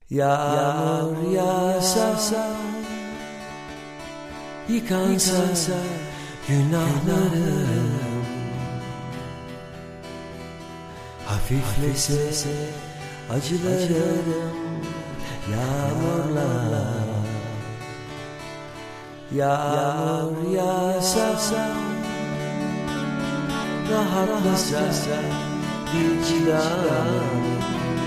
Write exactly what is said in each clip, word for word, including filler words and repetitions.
Yağmur yağsa, yıkansa günahlarım, hafiflese acılarım yağmurla. Yağmur yağsa, rahatlasa vicdanım,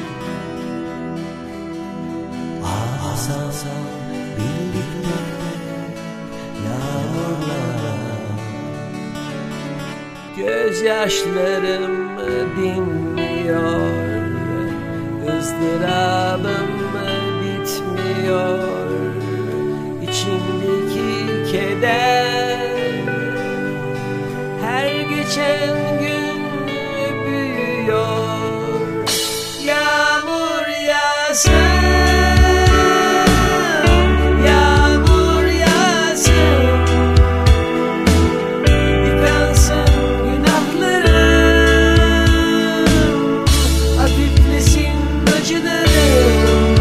ağlasa birlikte yağmurla. Gözyaşlarım dinmiyor, ızdırabım bitmiyor. İçimdeki keder her geçen gün büyüyor. Yağmur yağsın, yağmur yağsın, yıkansın günahlarım, hafiflesin acılarım.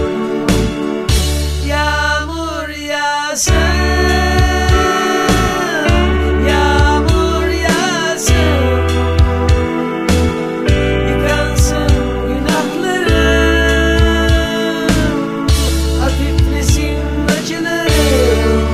Yağmur yağsın, yağmur yağsın, yıkansın günahlarım, hafiflesin acılarım.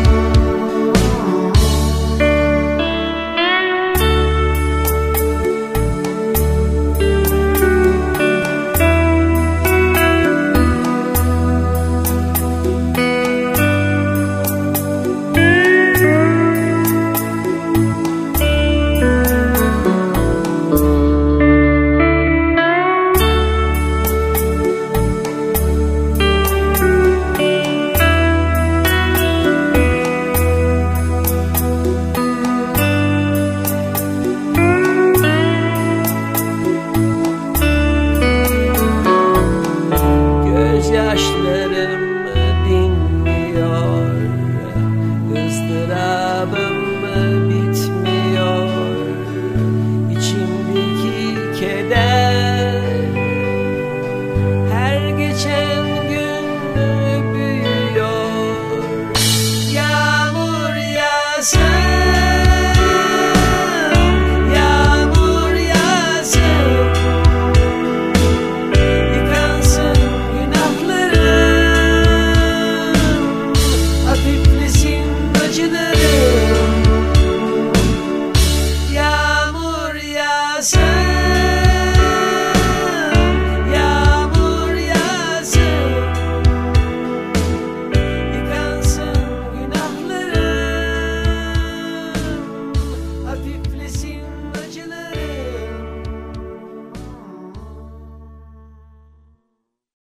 Gözyaşlarım dinmiyor, ızdırabım bitmiyor. İçimdeki keder her geçen